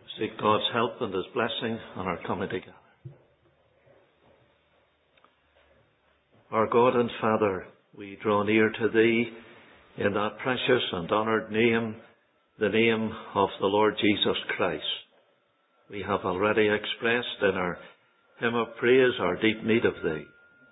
Seek God's help and His blessing on our coming together. Our God and Father, we draw near to Thee in that precious and honoured name, the name of the Lord Jesus Christ. We have already expressed in our hymn of praise our deep need of Thee.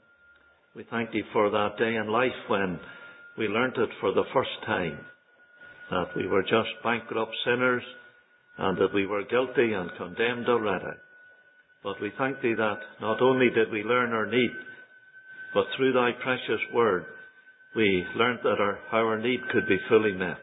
We thank Thee for that day in life when we learnt it for the first time, that we were just bankrupt sinners and that we were guilty and condemned already. But we thank Thee that not only did we learn our need, but through Thy precious word, we learnt that our need could be fully met.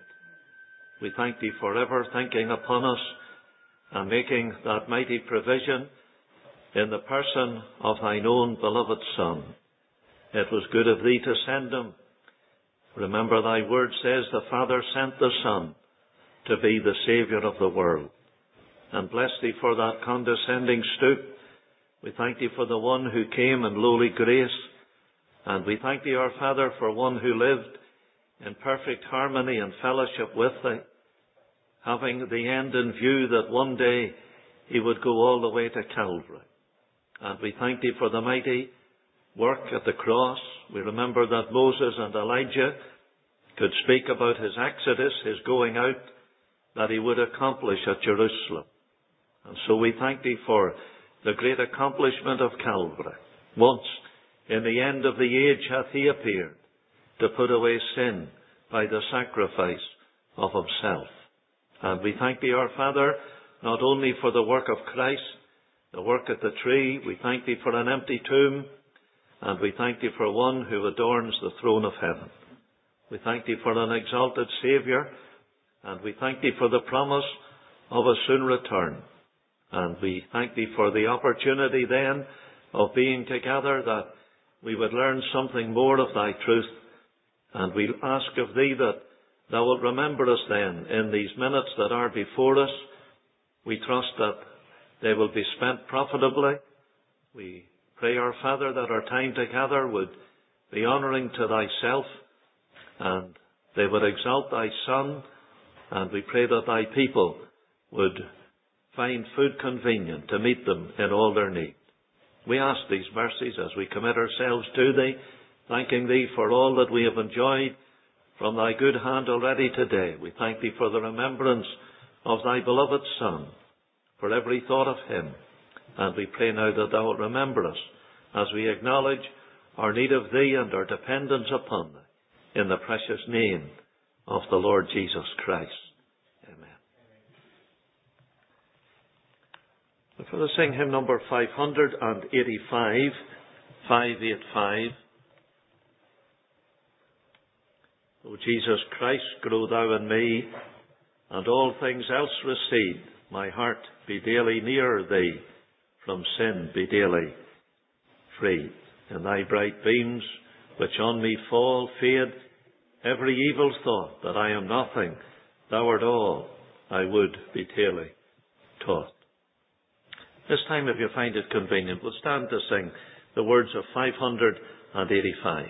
We thank Thee for ever thinking upon us and making that mighty provision in the person of Thine own beloved Son. It was good of Thee to send Him. Remember, Thy word says the Father sent the Son to be the Saviour of the world. And bless Thee for that condescending stoop. We thank Thee for the one who came in lowly grace. And we thank Thee, our Father, for one who lived in perfect harmony and fellowship with Thee, having the end in view that one day He would go all the way to Calvary. And we thank Thee for the mighty work at the cross. We remember that Moses and Elijah could speak about his exodus, his going out, that he would accomplish at Jerusalem. And so we thank Thee for the great accomplishment of Calvary. Once, in the end of the age, hath He appeared to put away sin by the sacrifice of Himself. And we thank Thee, our Father, not only for the work of Christ, the work at the tree. We thank Thee for an empty tomb, and we thank Thee for one who adorns the throne of heaven. We thank Thee for an exalted Saviour, and we thank Thee for the promise of a soon return. And we thank Thee for the opportunity then of being together, that we would learn something more of Thy truth. And we ask of Thee that Thou wilt remember us then in these minutes that are before us. We trust that they will be spent profitably. We pray, our Father, that our time together would be honouring to Thyself, and they would exalt Thy Son, and we pray that Thy people would find food convenient to meet them in all their need. We ask these mercies as we commit ourselves to Thee, thanking Thee for all that we have enjoyed from Thy good hand already today. We thank Thee for the remembrance of Thy beloved Son, for every thought of Him. And we pray now that Thou wilt remember us as we acknowledge our need of Thee and our dependence upon Thee, in the precious name of the Lord Jesus Christ. Amen. We're going to sing hymn number 585, 585. O Jesus Christ, grow Thou in me, and all things else recede. My heart be daily nearer Thee, from sin be daily freed. In Thy bright beams, which on me fall, fade every evil thought, that I am nothing, Thou art all, I would be daily taught. This time, if you find it convenient, we'll stand to sing the words of 585.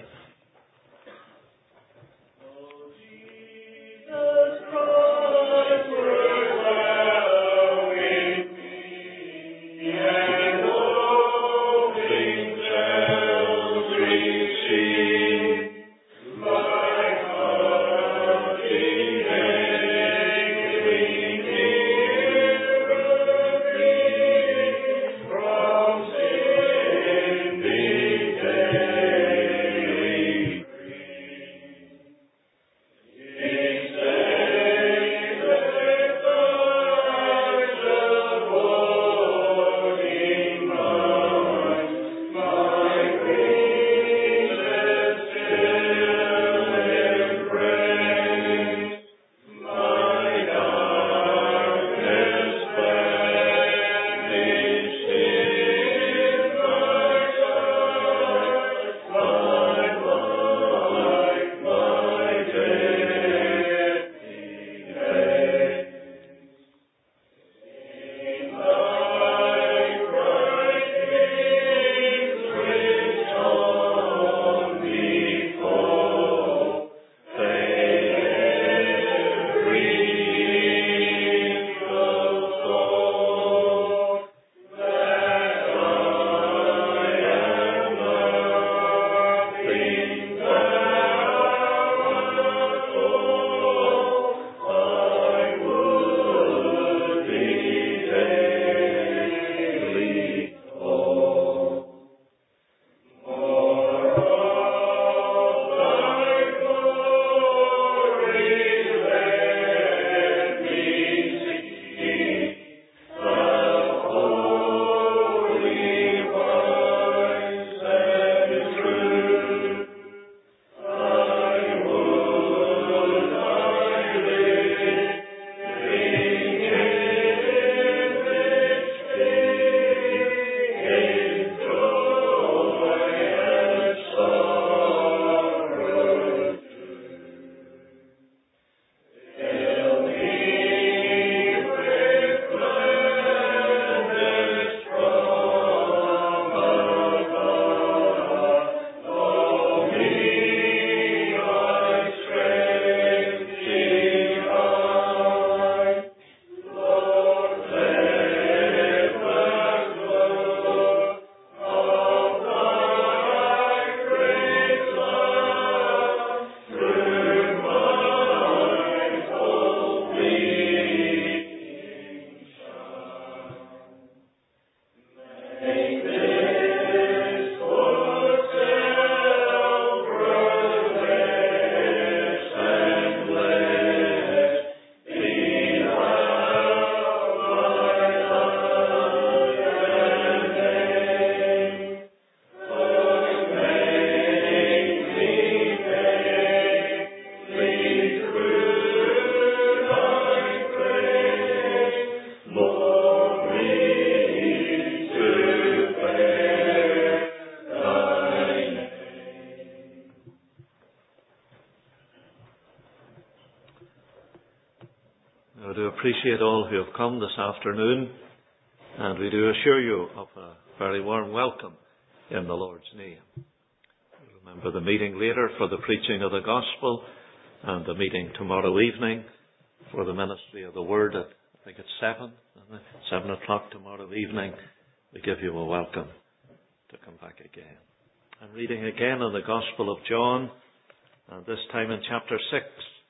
I do appreciate all who have come this afternoon, and we do assure you of a very warm welcome in the Lord's name. Remember the meeting later for the preaching of the gospel, and the meeting tomorrow evening for the ministry of the word at, I think it's 7 o'clock tomorrow evening. We give you a welcome to come back again. I'm reading again in the Gospel of John, and this time in chapter 6.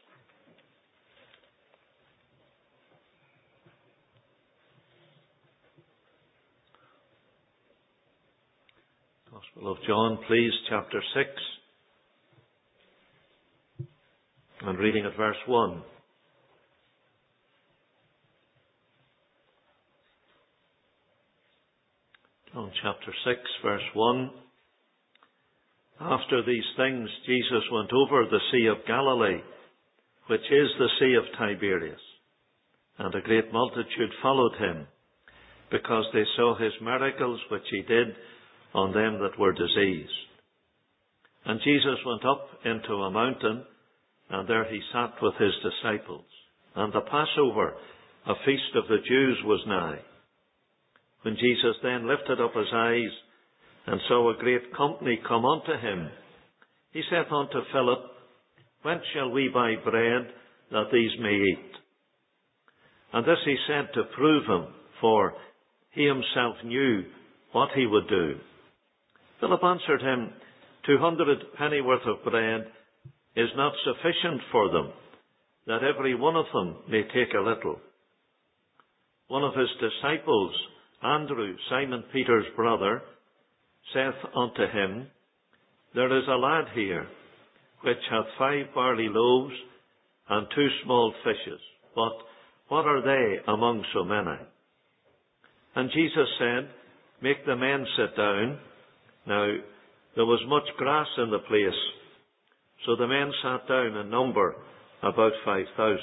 Gospel of John, please, chapter 6. And reading at verse 1. John chapter 6, verse 1. After these things, Jesus went over the Sea of Galilee, which is the Sea of Tiberias, and a great multitude followed him, because they saw his miracles which he did on them that were diseased. And Jesus went up into a mountain, and there he sat with his disciples. And the Passover, a feast of the Jews, was nigh. When Jesus then lifted up his eyes, and saw a great company come unto him, he saith unto Philip, Whence shall we buy bread that these may eat? And this he said to prove him, for he himself knew what he would do. Philip answered him, 200 pennyworth of bread is not sufficient for them, that every one of them may take a little. One of his disciples, Andrew, Simon Peter's brother, saith unto him, There is a lad here, which hath 5 barley loaves and 2 small fishes, but what are they among so many? And Jesus said, Make the men sit down. Now there was much grass in the place, so the men sat down in number about 5,000.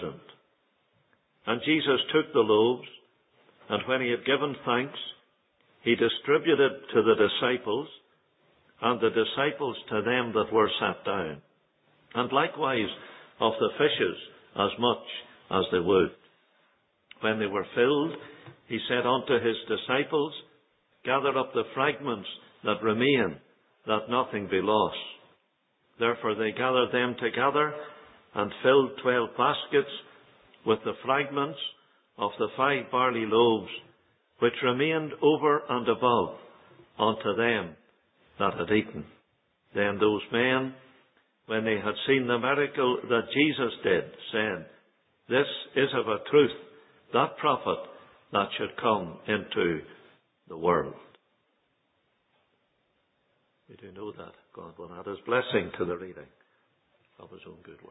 And Jesus took the loaves, and when he had given thanks, he distributed to the disciples, and the disciples to them that were sat down, and likewise of the fishes as much as they would. When they were filled, he said unto his disciples, Gather up the fragments that remain, that nothing be lost. Therefore they gathered them together, and filled 12 baskets with the fragments of the 5 barley loaves, which remained over and above unto them that had eaten. Then those men, when they had seen the miracle that Jesus did, said, This is of a truth that prophet that should come into the world. We do know that God will add his blessing to the reading of his own good word.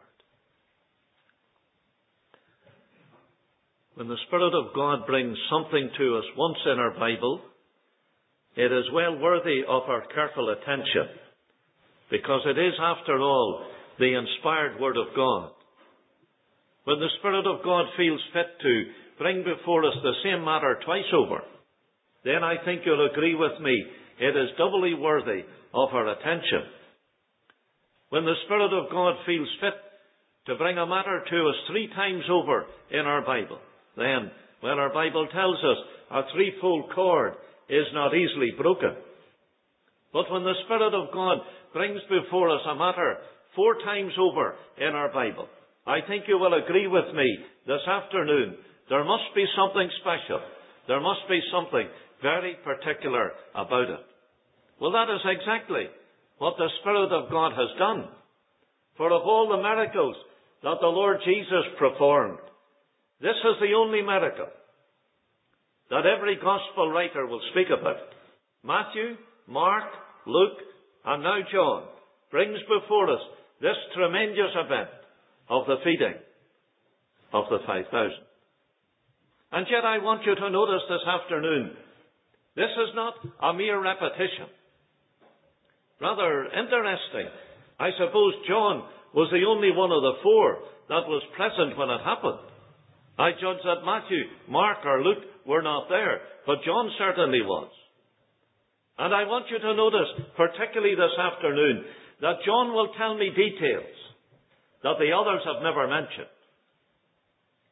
When the Spirit of God brings something to us once in our Bible, it is well worthy of our careful attention, because it is, after all, the inspired Word of God. When the Spirit of God feels fit to bring before us the same matter twice over, then I think you'll agree with me, it is doubly worthy of our attention. When the Spirit of God feels fit to bring a matter to us 3 times over in our Bible, then, when our Bible tells us a threefold cord is not easily broken. But when the Spirit of God brings before us a matter 4 times over in our Bible, I think you will agree with me this afternoon, there must be something special. There must be something very particular about it. Well, that is exactly what the Spirit of God has done. For of all the miracles that the Lord Jesus performed, this is the only miracle that every gospel writer will speak about. Matthew, Mark, Luke, and now John brings before us this tremendous event of the feeding of the 5,000. And yet I want you to notice this afternoon, this is not a mere repetition. Rather interesting. I suppose John was the only one of the 4 that was present when it happened. I judge that Matthew, Mark, or Luke were not there, but John certainly was. And I want you to notice, particularly this afternoon, that John will tell me details that the others have never mentioned.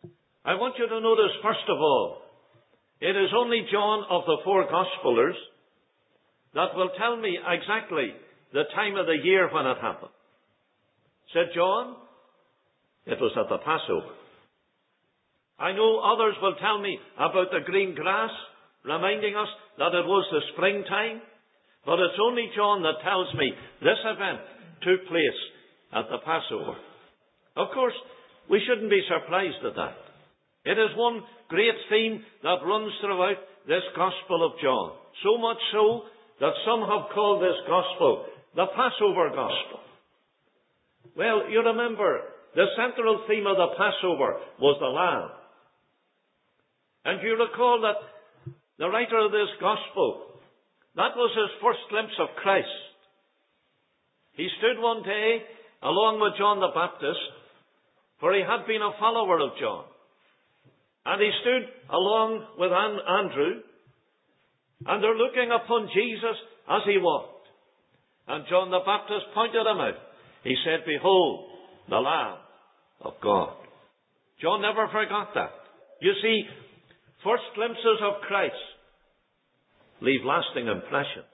I want you to notice, first of all, it is only John of the four Gospelers that will tell me exactly the time of the year when it happened. Said John, it was at the Passover. I know others will tell me about the green grass, reminding us that it was the springtime, but it's only John that tells me this event took place at the Passover. Of course, we shouldn't be surprised at that. It is one great theme that runs throughout this Gospel of John. So much so that some have called this Gospel the Passover Gospel. Well, you remember, the central theme of the Passover was the Lamb. And you recall that the writer of this Gospel, that was his first glimpse of Christ. He stood one day along with John the Baptist, for he had been a follower of John. And he stood along with Andrew, and they're looking upon Jesus as he walked. And John the Baptist pointed him out. He said, "Behold, the Lamb of God." John never forgot that. You see, first glimpses of Christ leave lasting impressions.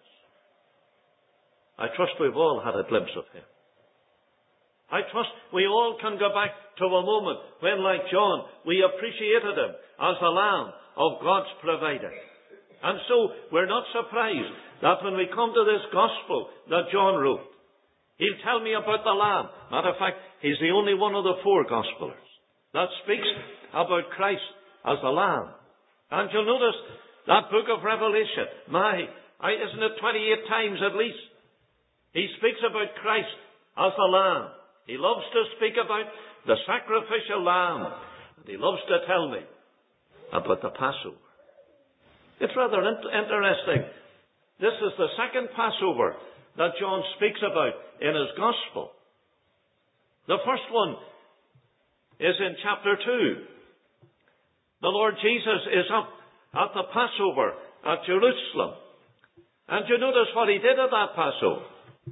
I trust we've all had a glimpse of him. I trust we all can go back to a moment when, like John, we appreciated him as the Lamb of God's providing. And so we're not surprised that when we come to this Gospel that John wrote, he'll tell me about the Lamb. Matter of fact, he's the only one of the four Gospelers that speaks about Christ as the Lamb. And you'll notice that book of Revelation, isn't it 28 times at least? He speaks about Christ as the Lamb. He loves to speak about the sacrificial Lamb. And he loves to tell me about the Passover. It's rather interesting. This is the second Passover that John speaks about in his Gospel. The first one is in chapter 2. The Lord Jesus is up at the Passover at Jerusalem. And you notice what he did at that Passover.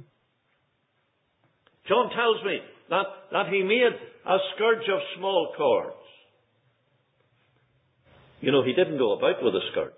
John tells me that he made a scourge of small cords. You know, he didn't go about with a scourge.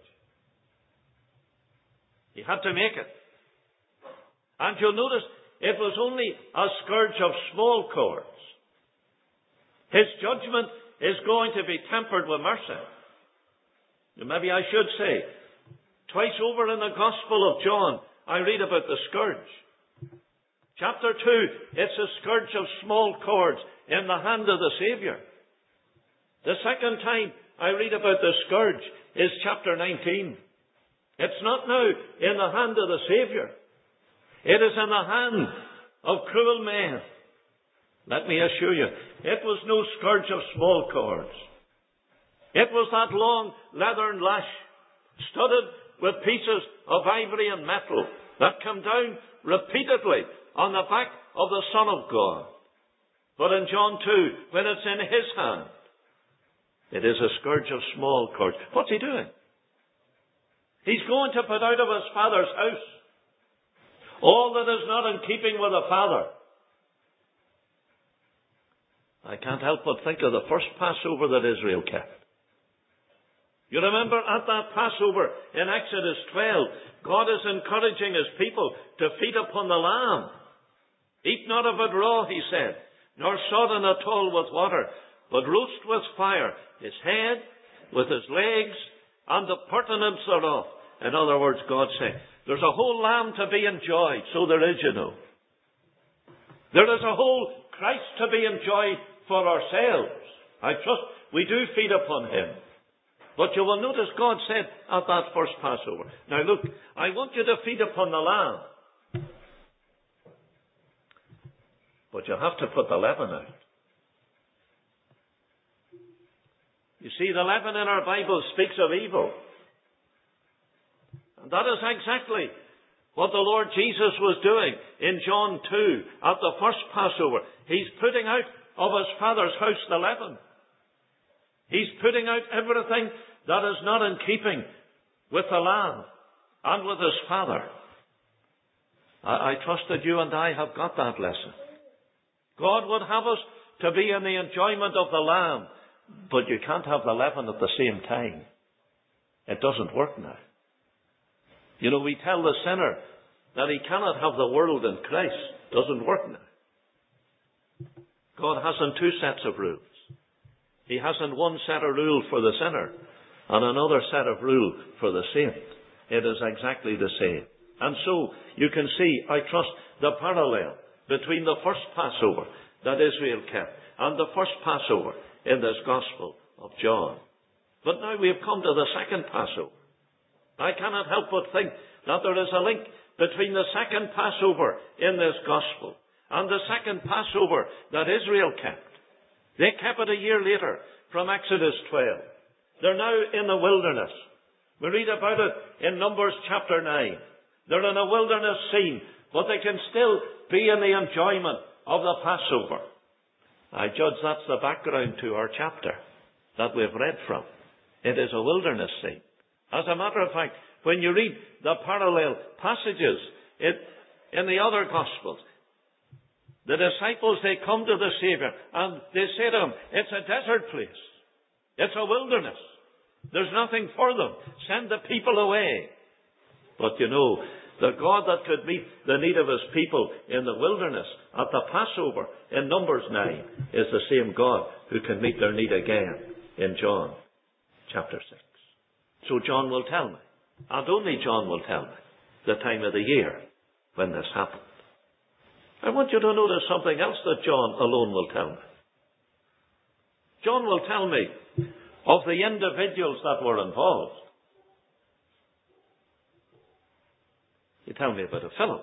He had to make it. And you'll notice it was only a scourge of small cords. His judgment is going to be tempered with mercy. Maybe I should say, twice over in the Gospel of John, I read about the scourge. Chapter 2, it's a scourge of small cords in the hand of the Saviour. The second time I read about the scourge is chapter 19. It's not now in the hand of the Saviour. It is in the hand of cruel men. Let me assure you, it was no scourge of small cords. It was that long leathern lash, studded with pieces of ivory and metal, that come down repeatedly on the back of the Son of God. But in John 2, when it's in his hand, it is a scourge of small cords. What's he doing? He's going to put out of his Father's house all that is not in keeping with the Father. I can't help but think of the first Passover that Israel kept. You remember at that Passover in Exodus 12, God is encouraging his people to feed upon the lamb. Eat not of it raw, he said, nor sodden at all with water, but roast with fire his head, with his legs, and the purtenance thereof. In other words, God said, there's a whole lamb to be enjoyed, so there is, you know. There is a whole Christ to be enjoyed for ourselves. I trust we do feed upon him. But you will notice God said at that first Passover, now look, I want you to feed upon the lamb. But you have to put the leaven out. You see, the leaven in our Bible speaks of evil. And that is exactly what the Lord Jesus was doing in John 2 at the first Passover. He's putting out of his Father's house the leaven. He's putting out everything that is not in keeping with the Lamb and with his Father. I trust that you and I have got that lesson. God would have us to be in the enjoyment of the Lamb But you can't have the leaven at the same time. It doesn't work now. You know, we tell the sinner that he cannot have the world in Christ. Doesn't work now. God hasn't two sets of rules. He hasn't one set of rules for the sinner and another set of rules for the saint. It is exactly the same. And so you can see, I trust, the parallel between the first Passover that Israel kept and the first Passover in this Gospel of John. But now we have come to the second Passover. I cannot help but think that there is a link between the second Passover in this Gospel and the second Passover that Israel kept. They kept it a year later from Exodus 12. They're now in the wilderness. We read about it in Numbers chapter 9. They're in a wilderness scene, but they can still be in the enjoyment of the Passover. I judge that's the background to our chapter that we've read from. It is a wilderness scene. As a matter of fact, when you read the parallel passages in the other Gospels, the disciples, they come to the Savior and they say to him, it's a desert place. It's a wilderness. There's nothing for them. Send the people away. But you know, the God that could meet the need of his people in the wilderness at the Passover in Numbers 9 is the same God who can meet their need again in John chapter 6. So John will tell me, and only John will tell me, the time of the year when this happened. I want you to notice something else that John alone will tell me. John will tell me of the individuals that were involved. You tell me about a Philip.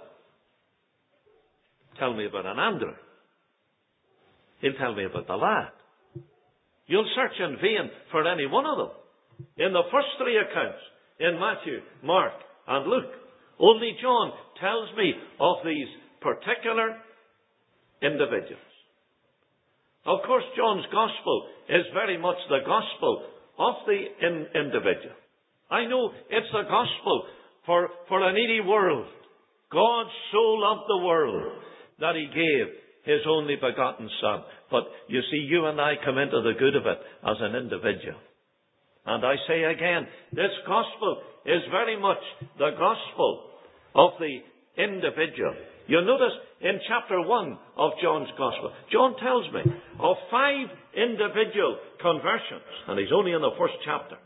Tell me about an Andrew. He'll tell me about the lad. You'll search in vain for any one of them. In the first three accounts, in Matthew, Mark, and Luke, only John tells me of these particular individuals. Of course, John's Gospel is very much the Gospel of the individual. I know it's the Gospel for a needy world. God so loved the world that he gave his only begotten Son. But you see, you and I come into the good of it as an individual. And I say again, this Gospel is very much the Gospel of the individual. You'll notice in chapter 1 of John's Gospel, John tells me of 5 individual conversions, and he's only in the first chapter.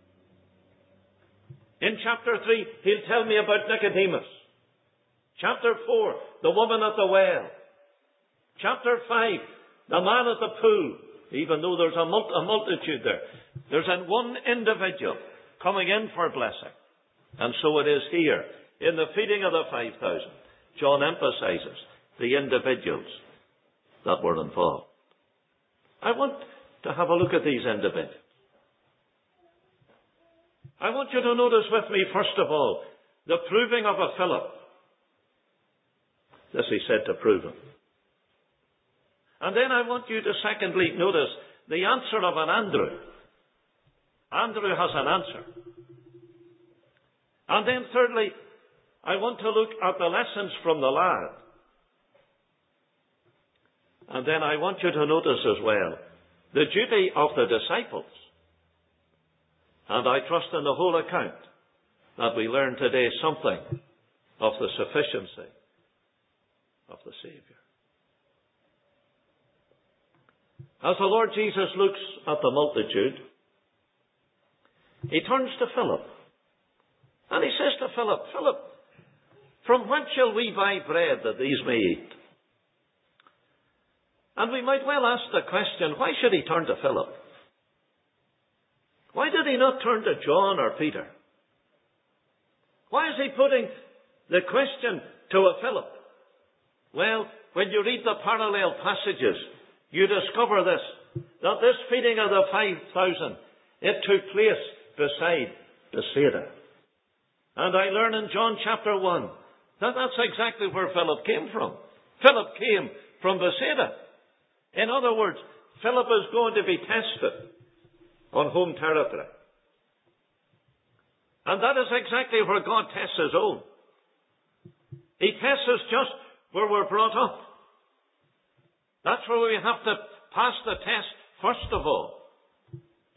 In chapter 3, he'll tell me about Nicodemus. Chapter 4, the woman at the well. Chapter 5, the man at the pool. Even though there's a multitude there, there's one individual coming in for blessing. And so it is here. In the feeding of the 5,000, John emphasizes the individuals that were involved. I want to have a look at these individuals. I want you to notice with me, first of all, the proving of a Philip. This he said to prove him. And then I want you to secondly notice the answer of an Andrew. Andrew has an answer. And then thirdly, I want to look at the lessons from the lad. And then I want you to notice as well the duty of the disciples. And I trust in the whole account that we learn today something of the sufficiency of the Saviour. As the Lord Jesus looks at the multitude, he turns to Philip. And he says to Philip, Philip, from whence shall we buy bread that these may eat? And we might well ask the question, why should he turn to Philip? Why did he not turn to John or Peter? Why is he putting the question to a Philip? Well, when you read the parallel passages, you discover this, that this feeding of the 5,000, it took place beside Bethsaida. And I learn in John chapter 1 that that's exactly where Philip came from. Philip came from Bethsaida. In other words, Philip is going to be tested on home territory. And that is exactly where God tests his own. He tests us just where we're brought up. That's where we have to pass the test first of all.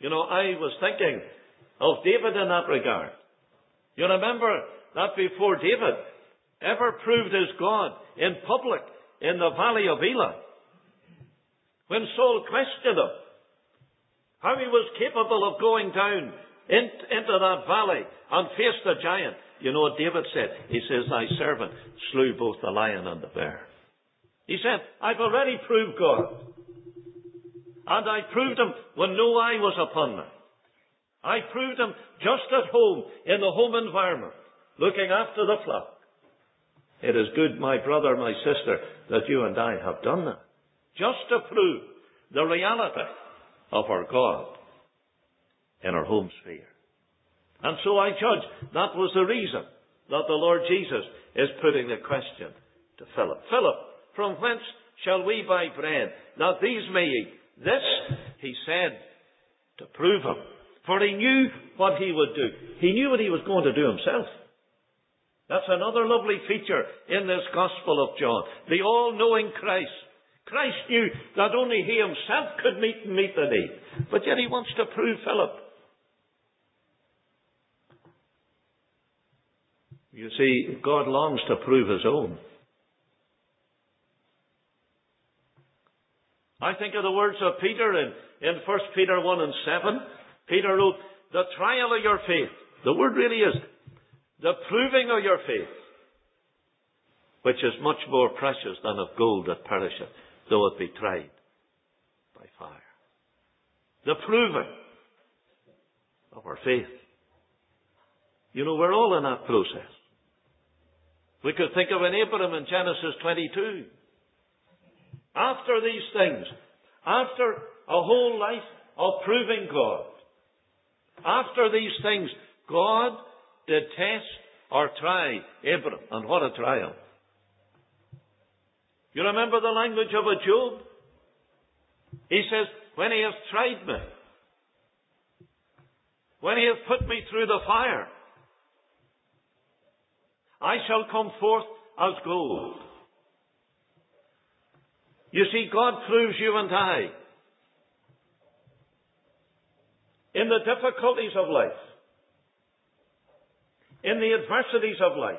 I was thinking of David in that regard. You remember that before David ever proved his God in public in the valley of Elah, when Saul questioned him how he was capable of going down into that valley and face the giant, you know what David said? He says, thy servant slew both the lion and the bear. He said, I've already proved God. And I proved him when no eye was upon me. I proved him just at home, in the home environment, looking after the flock. It is good, my brother, my sister, that you and I have done that. Just to prove the reality of our God in our home sphere. And so I judge that was the reason that the Lord Jesus is putting the question to Philip. Philip, from whence shall we buy bread, that these may eat? This he said to prove him. For he knew what he would do. He knew what he was going to do himself. That's another lovely feature in this Gospel of John. The all-knowing Christ. Christ knew that only he himself could meet the need. But yet he wants to prove Philip. You see, God longs to prove his own. I think of the words of Peter in 1 Peter 1 and 7. Peter wrote, the trial of your faith. The word really is the proving of your faith, which is much more precious than of gold that perisheth, though it be tried by fire. The proving of our faith. We're all in that process. We could think of an Abraham in Genesis 22. After these things, after a whole life of proving God, after these things, God did test or try Abraham. And what a trial. You remember the language of a Job? He says, when he has tried me, when he has put me through the fire, I shall come forth as gold. You see, God proves you and I in the difficulties of life, in the adversities of life.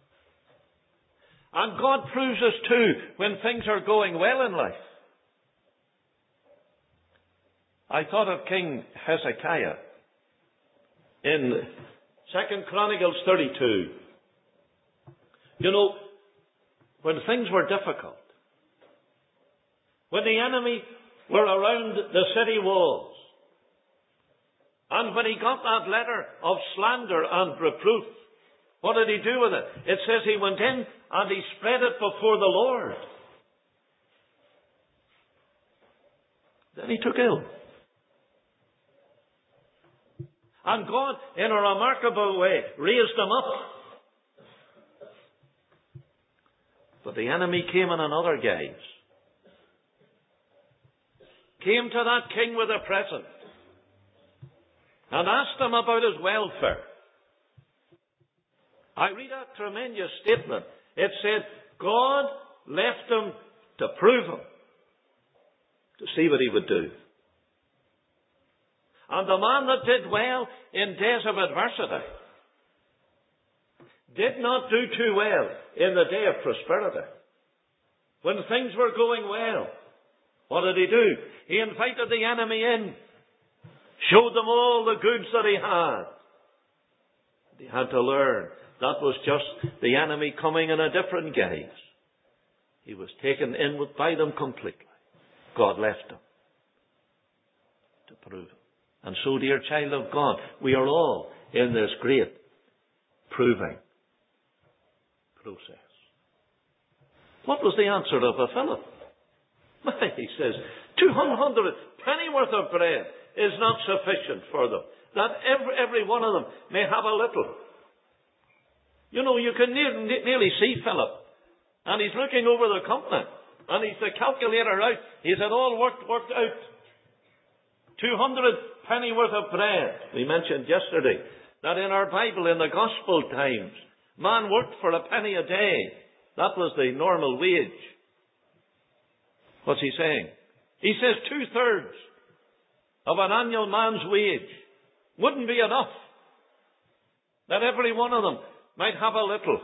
And God proves us too when things are going well in life. I thought of King Hezekiah in 2 Chronicles 32. When things were difficult, when the enemy were around the city walls, and when he got that letter of slander and reproof, what did he do with it? It says he went in and he spread it before the Lord. Then he took ill. And God, in a remarkable way, raised him up. But the enemy came in another guise. Came to that king with a present and asked him about his welfare. I read a tremendous statement. It said, God left him to prove him, to see what he would do. And the man that did well in days of adversity did not do too well in the day of prosperity. When things were going well, what did he do? He invited the enemy in, showed them all the goods that he had. He had to learn that was just the enemy coming in a different guise. He was taken in by them completely. God left him to prove him. And so, dear child of God, we are all in this great proving process. What was the answer of Philip? He says, 200 pennyworth of bread is not sufficient for them, that every one of them may have a little. You can nearly see Philip, and he's looking over the company, and he's the calculator out. He's it all worked out. 200 pennyworth of bread. We mentioned yesterday that in our Bible, in the Gospel times, man worked for a penny a day. That was the normal wage. What's he saying? He says 2/3 of an annual man's wage wouldn't be enough. That every one of them might have a little.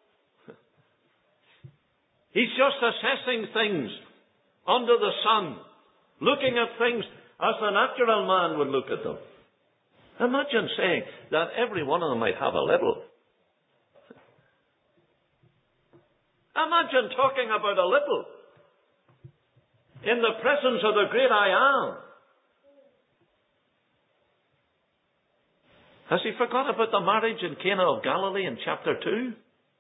He's just assessing things under the sun, looking at things as the natural man would look at them. Imagine saying that every one of them might have a little. Imagine talking about a little in the presence of the great I Am. Has he forgot about the marriage in Cana of Galilee in chapter 2?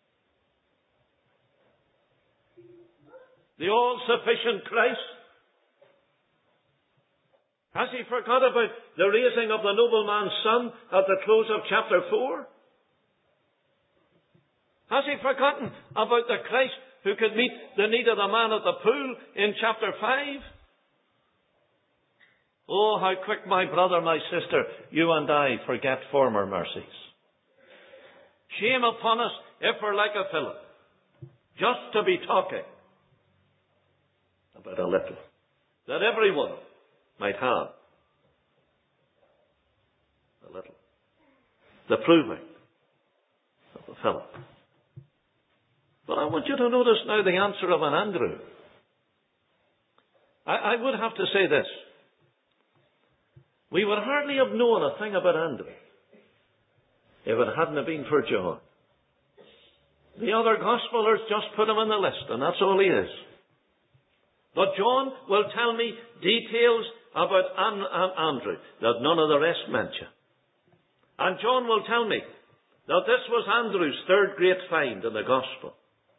The all-sufficient Christ? Has he forgot about the raising of the nobleman's son at the close of chapter 4? Has he forgotten about the Christ who could meet the need of the man at the pool in chapter 5? Oh, how quick, my brother, my sister, you and I forget former mercies. Shame upon us if we're like a Philip, just to be talking about a little, that everyone might have a little. The proving of the Philip. But I want you to notice now the answer of an Andrew. I would have to say this. We would hardly have known a thing about Andrew if it hadn't been for John. The other Gospelers just put him on the list, and that's all he is. But John will tell me details about Andrew that none of the rest mention. And John will tell me that this was Andrew's third great find in the Gospel.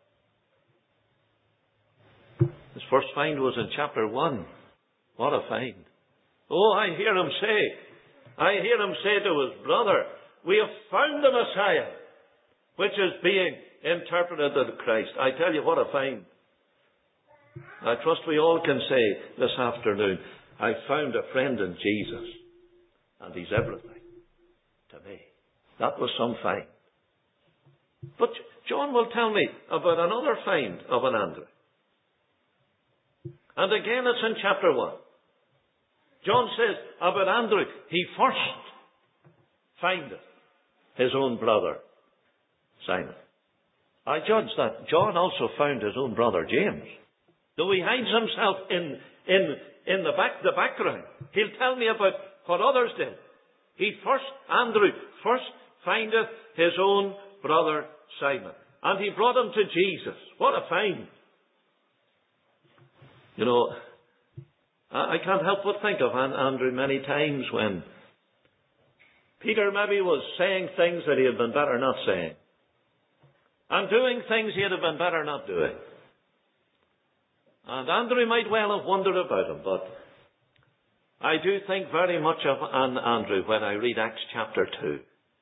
His first find was in chapter 1. What a find. Oh, I hear him say to his brother, we have found the Messiah, which is being interpreted as Christ. I tell you, what a find. I trust we all can say this afternoon, I found a friend in Jesus, and he's everything to me. That was some find. But John will tell me about another find of an Andrew. And again, it's in chapter 1. John says about Andrew, he first findeth his own brother, Simon. I judge that John also found his own brother, James. Though he hides himself in the background, he'll tell me about what others did. Andrew first findeth his own brother, Simon. And he brought him to Jesus. What a find. You know, I can't help but think of Andrew many times when Peter maybe was saying things that he had been better not saying, and doing things he had been better not doing. And Andrew might well have wondered about him, but I do think very much of Andrew when I read Acts chapter 2.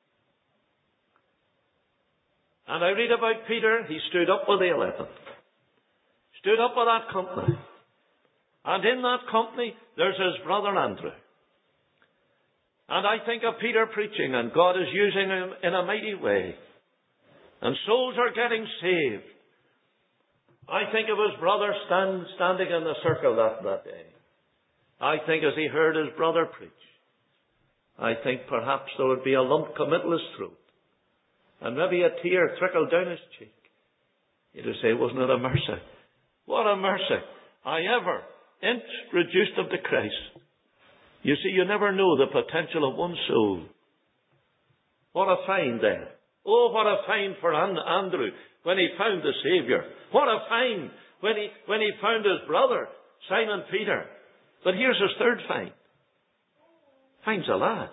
And I read about Peter. He stood up with the 11. Stood up with that company. And in that company, there's his brother Andrew. And I think of Peter preaching, and God is using him in a mighty way. And souls are getting saved. I think of his brother standing in the circle that day. I think as he heard his brother preach, I think perhaps there would be a lump come into his throat, and maybe a tear trickled down his cheek. He'd say, wasn't it a mercy? What a mercy I ever introduced him to Christ. You see, you never know the potential of one soul. What a find then. Oh, what a find for Andrew when he found the Saviour. What a find when he found his brother, Simon Peter. But here's his third find. Finds a lad.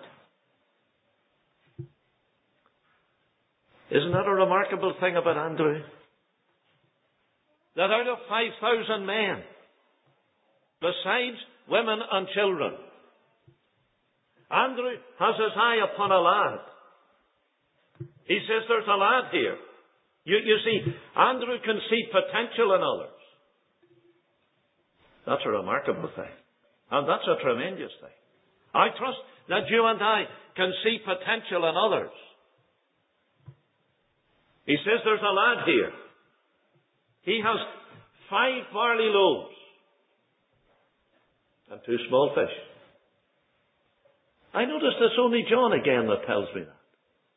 Isn't that a remarkable thing about Andrew? That out of 5,000 men, besides women and children, Andrew has his eye upon a lad. He says there's a lad here. You see, Andrew can see potential in others. That's a remarkable thing. And that's a tremendous thing. I trust that you and I can see potential in others. He says there's a lad here. He has 5 barley loaves and 2 small fish. I noticed it's only John again that tells me that.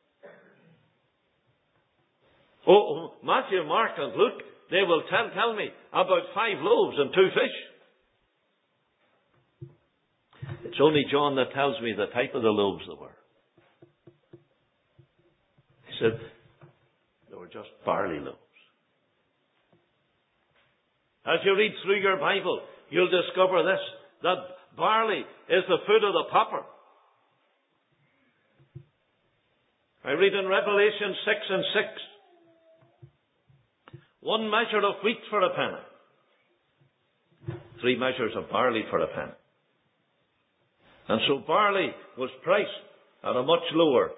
Oh, Matthew, Mark and Luke, they will tell me about 5 loaves and 2 fish. It's only John that tells me the type of the loaves there were. He said they were just barley loaves. As you read through your Bible, you'll discover this, that barley is the food of the pauper. I read in Revelation 6 and 6, 1 measure of wheat for a penny, 3 measures of barley for a penny. And so barley was priced at a much lower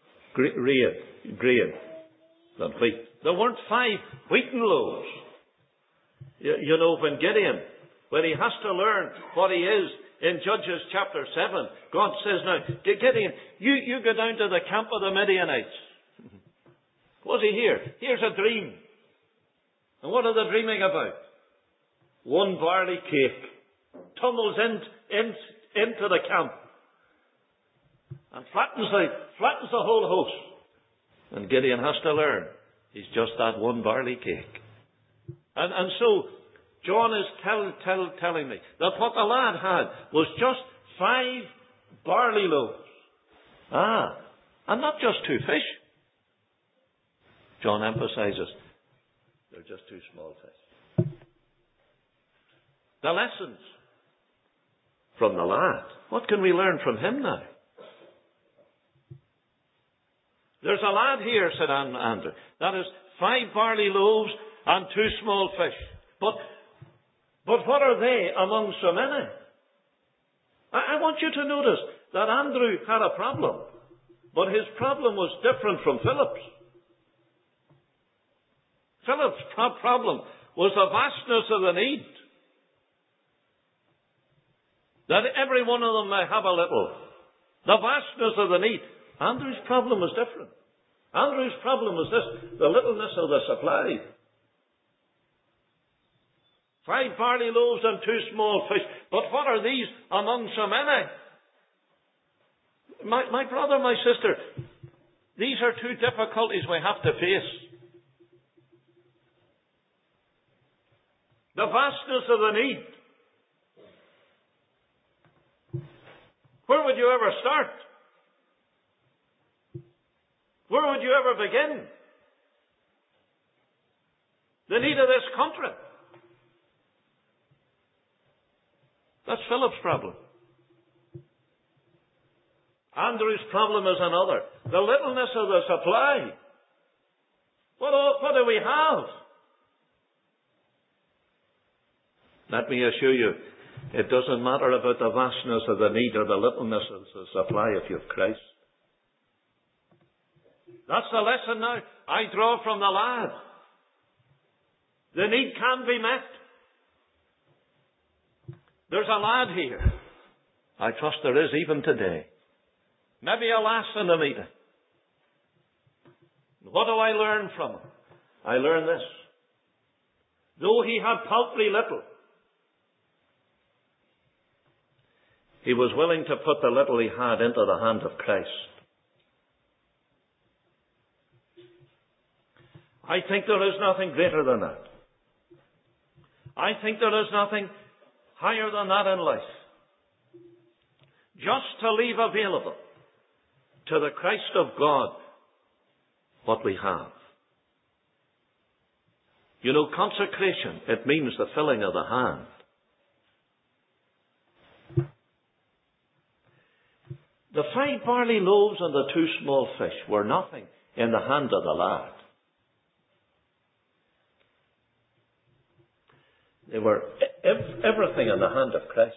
grade than wheat. There weren't 5 wheaten loaves. You know, when Gideon, when he has to learn what he is in Judges chapter 7, God says, now, Gideon, you go down to the camp of the Midianites. What's he here? Here's a dream. And what are they dreaming about? 1 barley cake tumbles into the camp and flattens the whole host. And Gideon has to learn he's just that 1 barley cake. And so John is telling me that what the lad had was just 5 barley loaves. And not just 2 fish. John emphasizes they're just 2 small fish. The lessons from the lad. What can we learn from him now? There's a lad here, said Andrew. That is 5 barley loaves and 2 small fish. But what are they among so many? I want you to notice that Andrew had a problem. But his problem was different from Philip's. Philip's problem was the vastness of the need. That every one of them may have a little. The vastness of the need. Andrew's problem was different. Andrew's problem was this, the littleness of the supply. 5 barley loaves and 2 small fish. But what are these among so many? My brother, my sister, these are 2 difficulties we have to face. The vastness of the need. Where would you ever start? Where would you ever begin? The need of this country. That's Philip's problem. Andrew's problem is another. The littleness of the supply. What do we have? Let me assure you, it doesn't matter about the vastness of the need or the littleness of the supply if you have Christ. That's the lesson now I draw from the lad. The need can be met. There's a lad here. I trust there is even today. Maybe a lass in the meeting. What do I learn from him? I learn this. Though he had paltry little, he was willing to put the little he had into the hand of Christ. I think there is nothing greater than that. I think there is nothing higher than that in life. Just to leave available to the Christ of God what we have. You know, consecration, it means the filling of the hand. The 5 barley loaves and the 2 small fish were nothing in the hand of the lad. They were everything in the hand of Christ.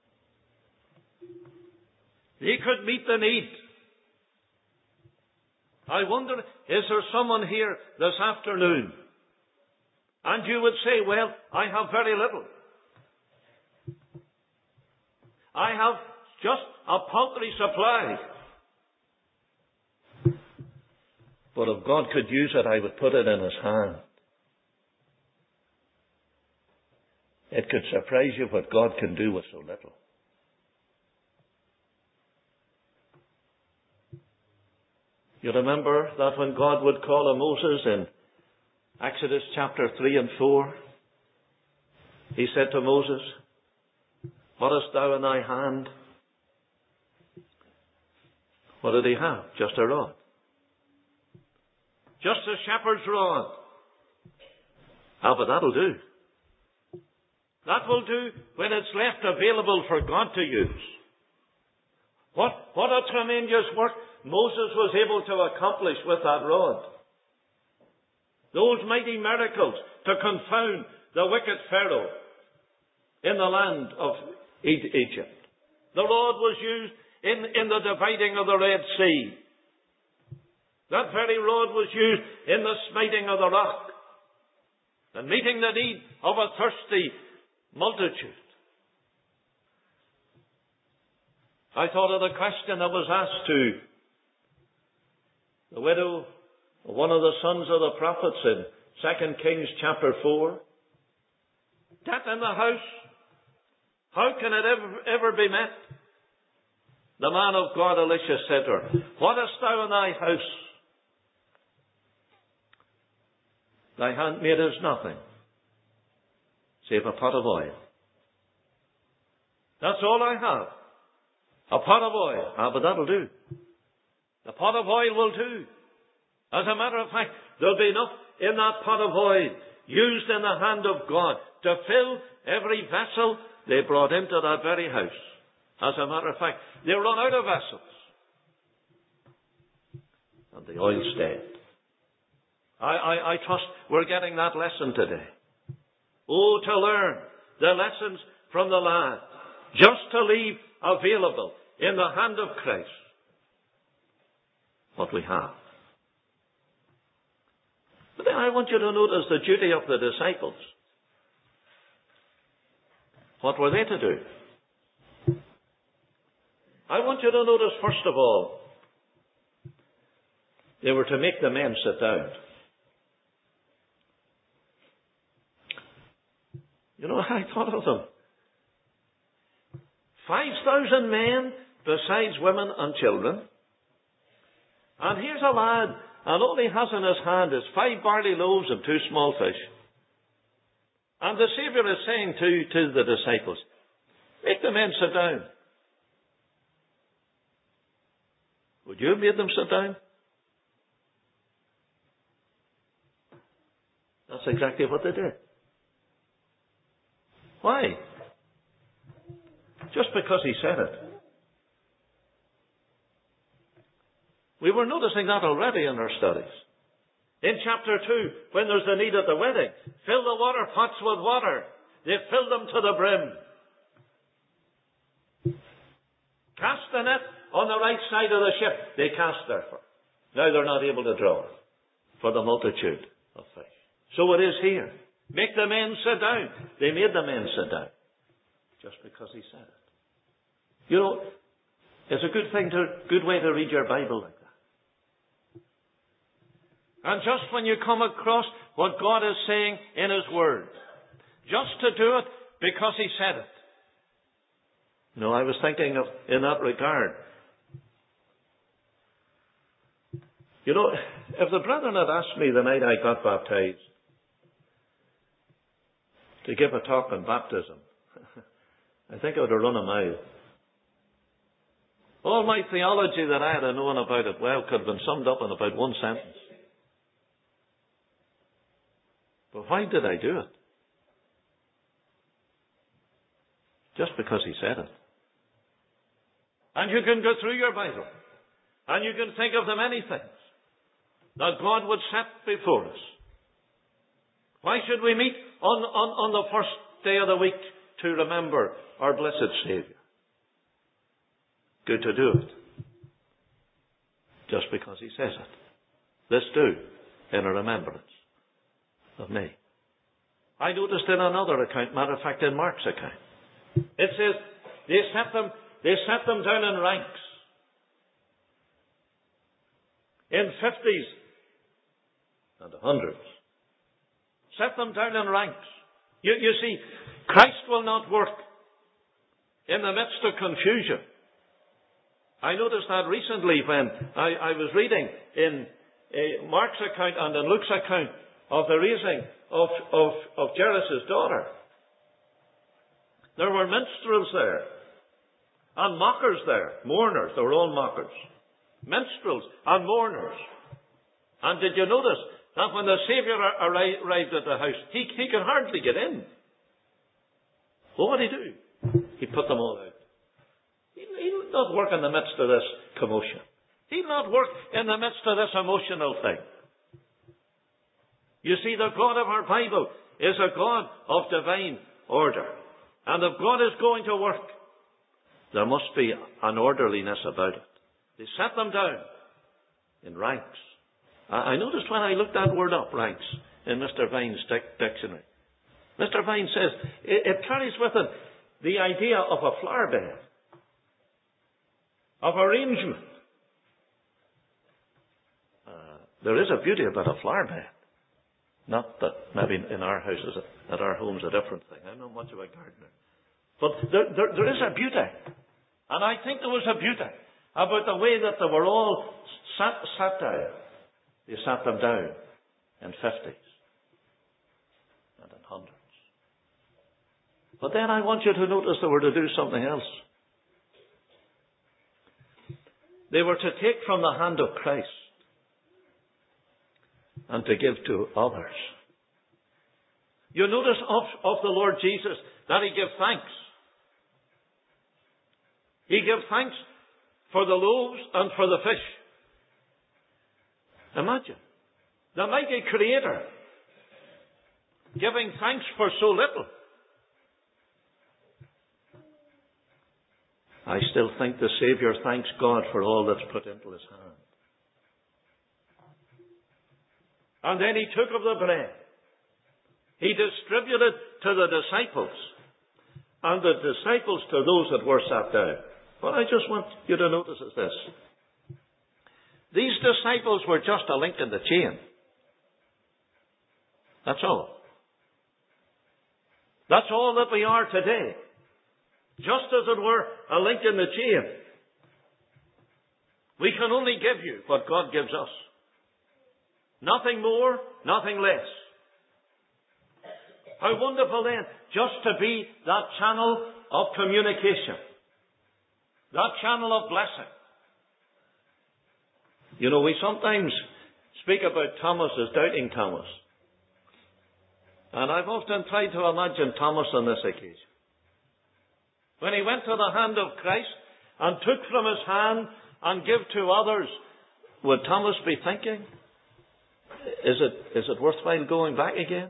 He could meet the need. I wonder, is there someone here this afternoon? And you would say, well, I have very little. I have just a paltry supply. But if God could use it, I would put it in His hand. It could surprise you what God can do with so little. You remember that when God would call on Moses in Exodus chapter 3 and 4, he said to Moses, "What hast thou in thy hand?" What did he have? Just a rod. Just a shepherd's rod. Ah, but that'll do. That will do when it's left available for God to use. What a tremendous work Moses was able to accomplish with that rod. Those mighty miracles to confound the wicked Pharaoh in the land of Egypt. The rod was used in the dividing of the Red Sea. That very rod was used in the smiting of the rock and meeting the need of a thirsty multitude. I thought of the question that was asked to the widow of one of the sons of the prophets in 2 Kings chapter 4. Debt in the house, how can it ever be met? The man of God, Elisha, said to her, "What hast thou in thy house? Thy handmaid has nothing, save a pot of oil." That's all I have. A pot of oil. Ah, but that'll do. The pot of oil will do. As a matter of fact, there'll be enough in that pot of oil used in the hand of God to fill every vessel they brought into that very house. As a matter of fact, they run out of vessels. And the oil stayed. I trust we're getting that lesson today. Oh, to learn the lessons from the lad. Just to leave available in the hand of Christ what we have. But then I want you to notice the duty of the disciples. What were they to do? I want you to notice, first of all, they were to make the men sit down. You know, I thought of them. 5,000 men, besides women and children. And here's a lad, and all he has in his hand is 5 barley loaves and 2 small fish. And the Saviour is saying to the disciples, make the men sit down. Would you have made them sit down? That's exactly what they did. Why? Just because he said it. We were noticing that already in our studies. In chapter 2, when there's the need at the wedding, fill the water pots with water. They filled them to the brim. Cast the net on the right side of the ship. They cast therefore. Now they're not able to draw for the multitude of fish. So it is here. Make the men sit down. They made the men sit down. Just because he said it. You know, it's a good way to read your Bible like that. And just when you come across what God is saying in His Word, just to do it because He said it. No, I was thinking of, in that regard, you know, if the brethren had asked me the night I got baptized to give a talk on baptism, I think I would have run a mile. All my theology that I had known about it, well, could have been summed up in about one sentence. But why did I do it? Just because he said it. And you can go through your Bible, and you can think of the many things that God would set before us. Why should we meet on the first day of the week to remember our blessed Saviour? Good to do it. Just because he says it. This do in a remembrance of me. I noticed in another account, matter of fact in Mark's account, it says they set them down in ranks. In 50s and 100s. Set them down in ranks. You see, Christ will not work in the midst of confusion I noticed that recently when I was reading in Mark's account and in Luke's account of the raising of Jairus' daughter. There were minstrels there and mockers there, mourners. They were all mockers. Minstrels and mourners. And did you notice that when the Saviour arrived at the house, he could hardly get in? Well, what did he do? He put them all out. He'll not work in the midst of this commotion. He'll not work in the midst of this emotional thing. You see, the God of our Bible is a God of divine order. And if God is going to work, there must be an orderliness about it. They set them down in ranks. I noticed when I looked that word up, ranks, in Mr. Vine's dictionary. Mr. Vine says it carries with it the idea of a flower bed, of arrangement. There is a beauty about a flower bed. Not that maybe in our houses, at our homes, a different thing. I'm not much of a gardener. But there is a beauty. And I think there was a beauty about the way that they were all sat down. They sat them down in 50s and in hundreds. But then I want you to notice they were to do something else. They were to take from the hand of Christ and to give to others. You notice of the Lord Jesus that he gave thanks. He gave thanks for the loaves and for the fish. Imagine the mighty Creator giving thanks for so little. I still think the Saviour thanks God for all that's put into his hand. And then he took of the bread. He distributed to the disciples, and the disciples to those that were sat down. What I just want you to notice is this. These disciples were just a link in the chain. That's all. That's all that we are today. Just as it were, a link in the chain. We can only give you what God gives us. Nothing more, nothing less. How wonderful then, just to be that channel of communication. That channel of blessing. You know, we sometimes speak about Thomas as doubting Thomas. And I've often tried to imagine Thomas on this occasion. When he went to the hand of Christ and took from his hand and gave to others, would Thomas be thinking, is it worthwhile going back again?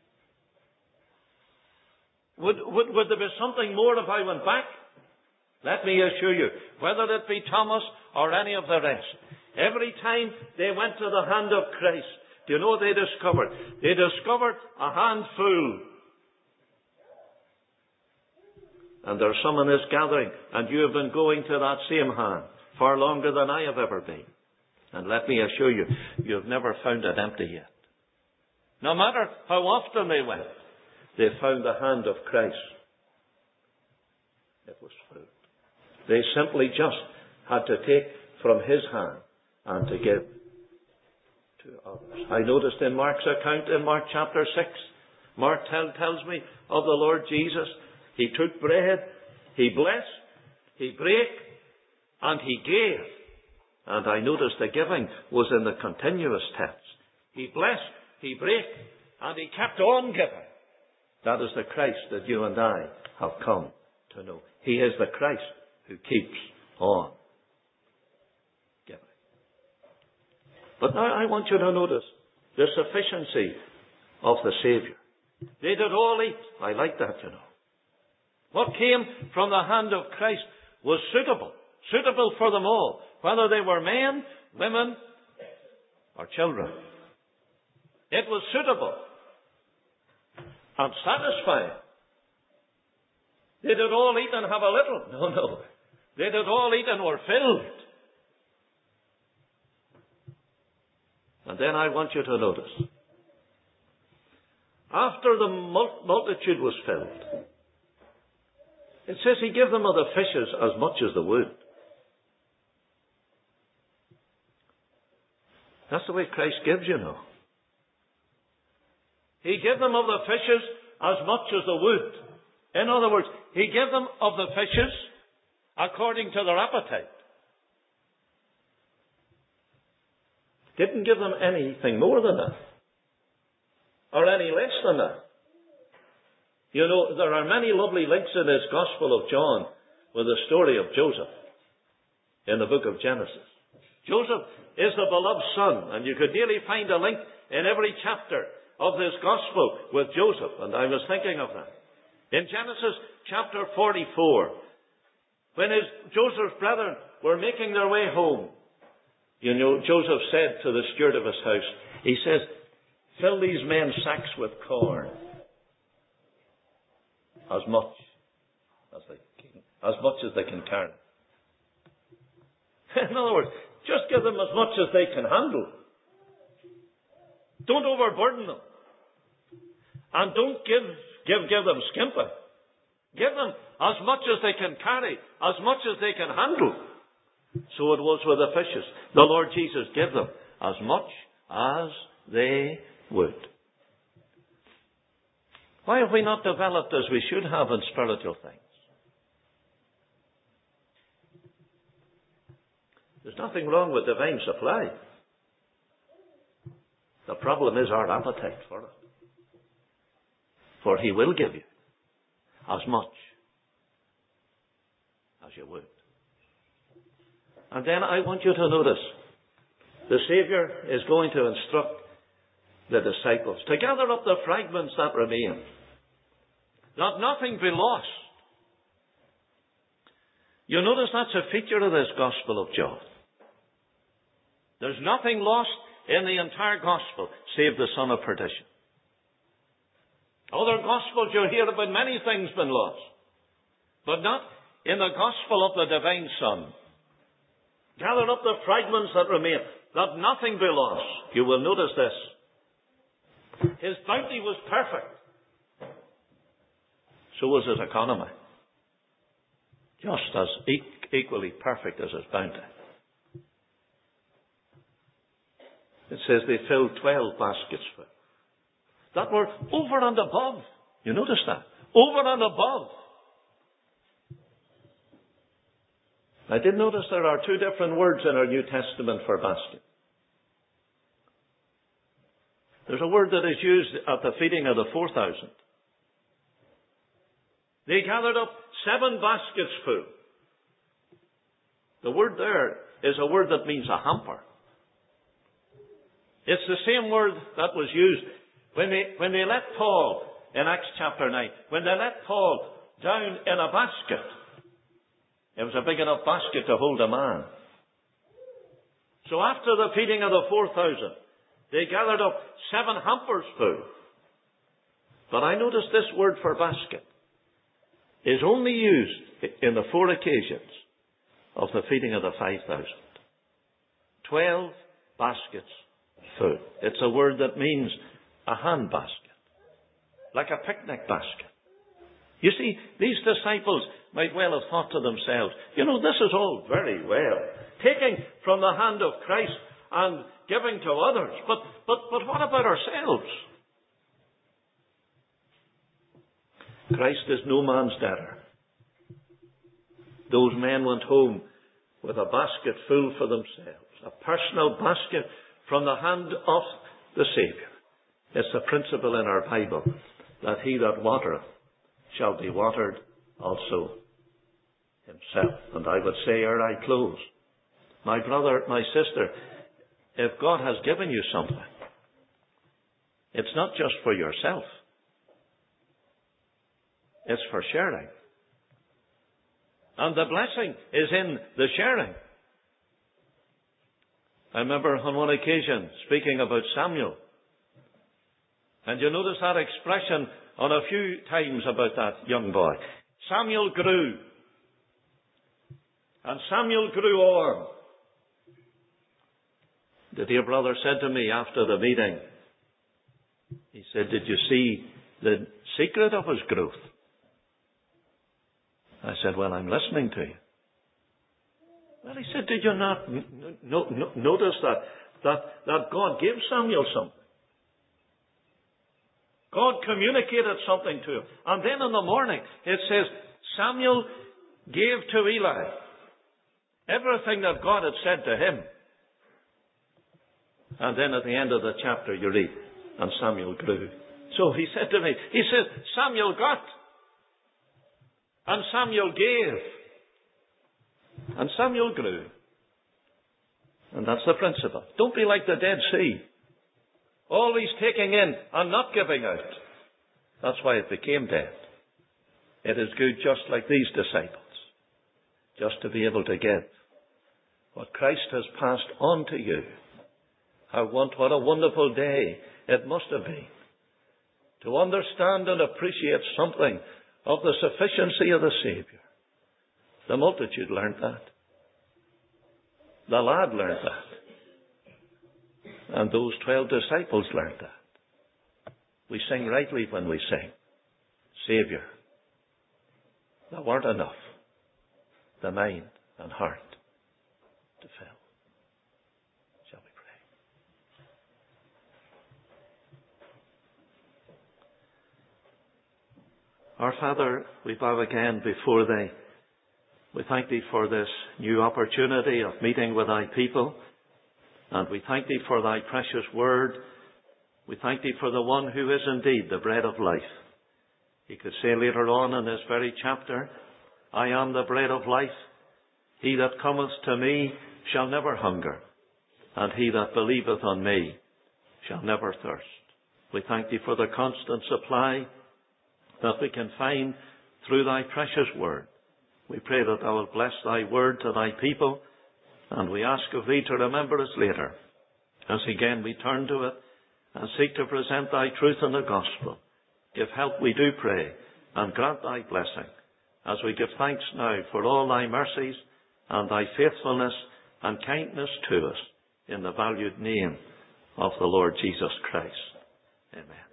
Would there be something more if I went back? Let me assure you, whether it be Thomas or any of the rest, every time they went to the hand of Christ, do you know what they discovered? They discovered a handful. And there's some in this gathering, and you have been going to that same hand far longer than I have ever been. And let me assure you, you've never found it empty yet. No matter how often they went, they found the hand of Christ. It was full. They simply just had to take from his hand and to give to others. I noticed in Mark's account in Mark chapter 6, Mark tells me of the Lord Jesus. He took bread, he blessed, he brake, and he gave. And I noticed the giving was in the continuous tense. He blessed, he brake, and he kept on giving. That is the Christ that you and I have come to know. He is the Christ who keeps on giving. But now I want you to notice the sufficiency of the Saviour. They did all eat. I like that, you know. What came from the hand of Christ was suitable for them all, whether they were men, women, or children. It was suitable and satisfying. They did all eat and have a little. No. They did all eat and were filled. And then I want you to notice, after the multitude was filled, it says he gave them of the fishes as much as they would. That's the way Christ gives, you know. He gave them of the fishes as much as they would. In other words, He gave them of the fishes according to their appetite. Didn't give them anything more than that, or any less than that. You know, there are many lovely links in this Gospel of John with the story of Joseph in the book of Genesis. Joseph is the beloved son, and you could nearly find a link in every chapter of this Gospel with Joseph, and I was thinking of that. In Genesis chapter 44, when Joseph's brethren were making their way home, you know, Joseph said to the steward of his house, he says, "Fill these men's sacks with corn, as much as they can carry." In other words, just give them as much as they can handle. Don't overburden them. And don't give them skimping. Give them as much as they can carry, as much as they can handle. So it was with the fishes. The Lord Jesus gave them as much as they would. Why have we not developed as we should have in spiritual things? There's nothing wrong with divine supply. The problem is our appetite for it. For He will give you as much as you would. And then I want you to notice, the Saviour is going to instruct the disciples to gather up the fragments that remain, that nothing be lost. You notice that's a feature of this Gospel of John. There's nothing lost in the entire Gospel save the son of perdition. Other Gospels you'll hear about many things been lost, but not in the Gospel of the Divine Son. Gather up the fragments that remain, that nothing be lost. You will notice this. His bounty was perfect. So was His economy. Just as equally perfect as His bounty. It says they filled 12 baskets full. That were over and above. You notice that? Over and above. I did notice there are two different words in our New Testament for basket. There's a word that is used at the feeding of the 4,000. They gathered up 7 baskets full. The word there is a word that means a hamper. It's the same word that was used when they let Paul, in Acts chapter 9, when they let Paul down in a basket. It was a big enough basket to hold a man. So after the feeding of the 4,000, they gathered up 7 hampers full. But I noticed this word for basket is only used in the 4 occasions of the feeding of the 5,000. 12 baskets full. It's a word that means a hand basket, like a picnic basket. You see, these disciples might well have thought to themselves, you know, this is all very well, taking from the hand of Christ and giving to others, but what about ourselves? Christ is no man's debtor. Those men went home with a basket full for themselves, a personal basket from the hand of the Saviour. It's the principle in our Bible that he that watereth shall be watered also himself. And I would say, ere I close, my brother, my sister, if God has given you something, it's not just for yourself. It's for sharing. And the blessing is in the sharing. I remember on one occasion speaking about Samuel. And you notice that expression on a few times about that young boy. Samuel grew. And Samuel grew arm. The dear brother said to me after the meeting, he said, did you see the secret of his growth? I said, well, I'm listening to you. Well, he said, did you not notice that that God gave Samuel something. God communicated something to him. And then in the morning, it says, Samuel gave to Eli everything that God had said to him. And then at the end of the chapter, you read, and Samuel grew. So he said to me, he said, Samuel got, and Samuel gave, and Samuel grew. And that's the principle. Don't be like the Dead Sea. Always taking in and not giving out. That's why it became dead. It is good, just like these disciples, just to be able to give what Christ has passed on to you. What a wonderful day it must have been to understand and appreciate something of the sufficiency of the Saviour. The multitude learned that. The lad learned that. And those 12 disciples learned that. We sing rightly when we sing, Saviour, thou art enough, the mind and heart to fill. Shall we pray? Our Father, we bow again before Thee. We thank Thee for this new opportunity of meeting with Thy people. And we thank Thee for Thy precious word. We thank Thee for the one who is indeed the bread of life. He could say later on in this very chapter, I am the bread of life. He that cometh to me shall never hunger, and he that believeth on me shall never thirst. We thank Thee for the constant supply that we can find through Thy precious word. We pray that Thou wilt bless Thy word to Thy people, and we ask of Thee to remember us later, as again we turn to it and seek to present Thy truth in the gospel. Give help, we do pray, and grant Thy blessing, as we give thanks now for all Thy mercies and Thy faithfulness and kindness to us, in the valued name of the Lord Jesus Christ. Amen.